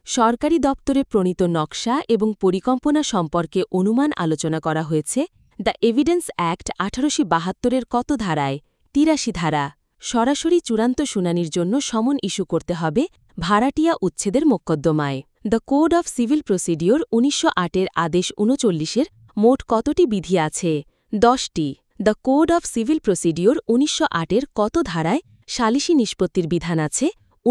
সরকারি দপ্তরে প্রণীত নকশা এবং পরিকল্পনা সম্পর্কে অনুমান আলোচনা করা হয়েছে দ্য এভিডেন্স অ্যাক্ট ১৮৭২-এর কত ধারায়? ৮৩ ধারা। সরাসরি চূড়ান্ত শুনানির জন্য সমন ইস্যু করতে হবে ভাড়াটিয়া উচ্ছেদের মোকদ্দমায়। The code of civil procedure ১৯০৮-এর আদেশ ৩৯-এর মোট কতটি বিধি আছে? ১০টি। The code of civil procedure ১৯০৮-এর কত ধারায় সালিসি নিষ্পত্তির বিধান আছে?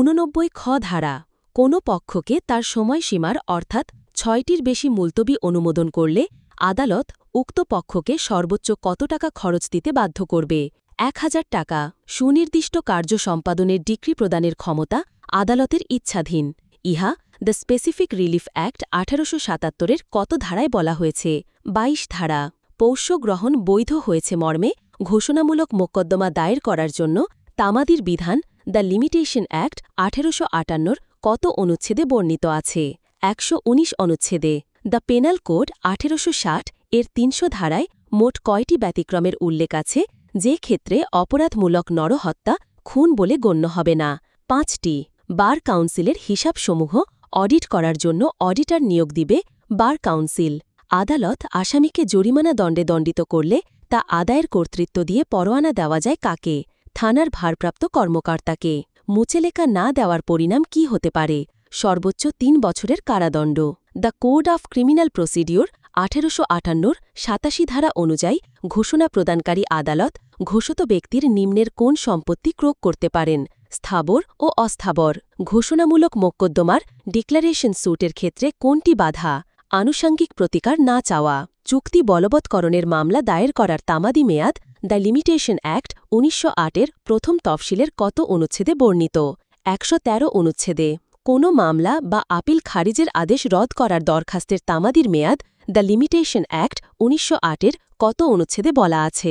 ৮৯ খ ধারা। কোনো পক্ষকে তার সময়সীমার অর্থাৎ ৬টির বেশি মুলতবি অনুমোদন করলে আদালত উক্ত পক্ষকে সর্বোচ্চ কত টাকা খরচ দিতে বাধ্য করবে? ১,০০০ টাকা। সুনির্দিষ্ট কার্য সম্পাদনের ডিক্রি প্রদানের ক্ষমতা আদালতের ইচ্ছাধীন। ইহা দ্য স্পেসিফিক রিলিফ অ্যাক্ট ১৮৭৭-এর কত ধারায় বলা হয়েছে? ২২ ধারা। পৌষ্য গ্রহণ বৈধ হয়েছে মর্মে ঘোষণামূলক মোকদ্দমা দায়ের করার জন্য তামাদির বিধান দ্য লিমিটেশন অ্যাক্ট ১৮৫৮-র কত অনুচ্ছেদে বর্ণিত আছে? ১১৯ অনুচ্ছেদে। দ্য পেনাল কোড ১৮৬০-এর ৩০০ ধারায় মোট কয়টি ব্যতিক্রমের উল্লেখ আছে যে ক্ষেত্রে অপরাধমূলক নরহত্যা খুন বলে গণ্য হবে না? ৫টি। বার কাউন্সিলের হিসাবসমূহ অডিট করার জন্য অডিটর নিয়োগ দিবে বার কাউন্সিল। আদালত আসামিকে জরিমানা দণ্ডে দণ্ডিত করলে তা আদায়ের কর্তৃত্ব দিয়ে পরোয়ানা দেওয়া যায় কাকে? থানার ভারপ্রাপ্ত কর্মকর্তাকে। মুচলেকা না দেওয়ার পরিণাম কি হতে পারে? সর্বোচ্চ ৩ বছরের কারাদণ্ড। The code of criminal procedure ১৮৫৮-র ৮৭ ধারা অনুযায়ী ঘোষণা প্রদানকারী আদালত ঘোষিত ব্যক্তির নিম্নের কোন সম্পত্তি ক্রোক করতে পারেন? স্থাবর ও অস্থাবর। ঘোষণামূলক মোকদ্দমার ডিক্লারেশন স্যুটের ক্ষেত্রে কোনটি বাধা? আনুষঙ্গিক প্রতিকার না চাওয়া। চুক্তি বলবৎকরণের মামলা দায়ের করার তামাদি মেয়াদ দ্য লিমিটেশন অ্যাক্ট ১৯০৮-এর প্রথম তফসিলের কত অনুচ্ছেদে বর্ণিত? ১১৩ অনুচ্ছেদে। কোনো মামলা বা আপিল খারিজের আদেশ রদ করার দরখাস্তের তামাদির মেয়াদ দ্য লিমিটেশন অ্যাক্ট ১৯০৮-এর কত অনুচ্ছেদে বলা আছে?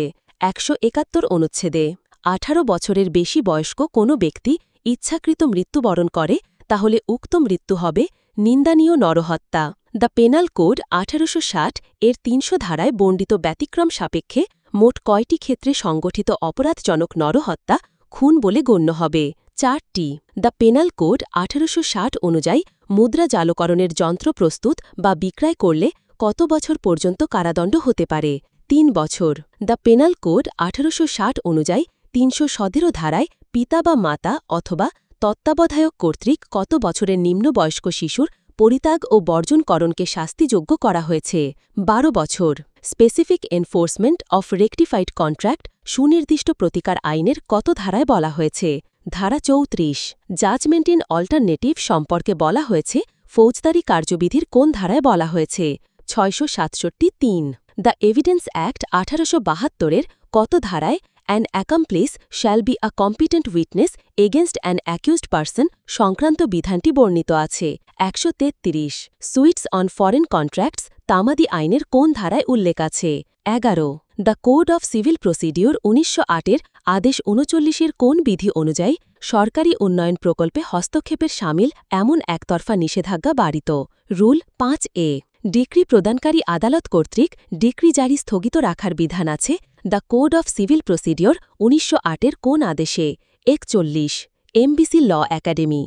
১৭১ অনুচ্ছেদে। ১৮ বছরের বেশি বয়স্ক কোনো ব্যক্তি ইচ্ছাকৃত মৃত্যুবরণ করে তাহলে উক্ত মৃত্যু হবে নিন্দানীয় নরহত্যা। দ্য পেনাল কোড ১৮৬০-এর ৩০০ ধারায় বর্ণিত ব্যতিক্রম সাপেক্ষে মোট কয়টি ক্ষেত্রে সংগঠিত অপরাধজনক নরহত্যা খুন বলে গণ্য হবে? ৪টি। দ্য পেনাল কোড ১৮৬০ অনুযায়ী মুদ্রা জালকরণের যন্ত্র প্রস্তুত বা বিক্রয় করলে কত বছর পর্যন্ত কারাদণ্ড হতে পারে? ৩ বছর। দ্য পেনাল কোড ১৮৬০ অনুযায়ী ৩১৭ ধারায় পিতা বা মাতা অথবা তত্ত্বাবধায়ক কর্তৃক কত বছরের নিম্নবয়স্ক শিশুর পরিত্যাগ ও বর্জনকরণকে শাস্তিযোগ্য করা হয়েছে? ১২ বছর। Specific enforcement of rectified contract সুনির্দিষ্ট প্রতিকার আইনের কত ধারায় বলা হয়েছে? ধারা ৩৪। জাজমেন্ট ইন অল্টারনেটিভ সম্পর্কে বলা হয়েছে ফৌজদারি কার্যবিধির কোন ধারায় বলা হয়েছে? ৬৬৭(৩). দ্য এভিডেন্স অ্যাক্ট ১৮৭২-এর কত ধারায় an accomplice shall be a competent witness against an accused person সংক্রান্ত বিধানটি বর্ণিত আছে? ১৩৩। সুইটস অন ফরেন কন্ট্রাক্টস তামাদি আইনের কোন ধারায় উল্লেখ আছে? ১১। The code of civil procedure ১৯০৮-এর আদেশ ৩৯-এর কোন বিধি অনুযায়ী সরকারি উন্নয়ন প্রকল্পে হস্তক্ষেপের শামিল এমন একতরফা নিষেধাজ্ঞা বারিত? রুল ৫A। ডিক্রি প্রদানকারী আদালত কর্তৃক ডিক্রি জারি স্থগিত রাখার বিধান আছে the code of civil procedure ১৯০৮-এর কোন আদেশে? ৪১। MBC law academy.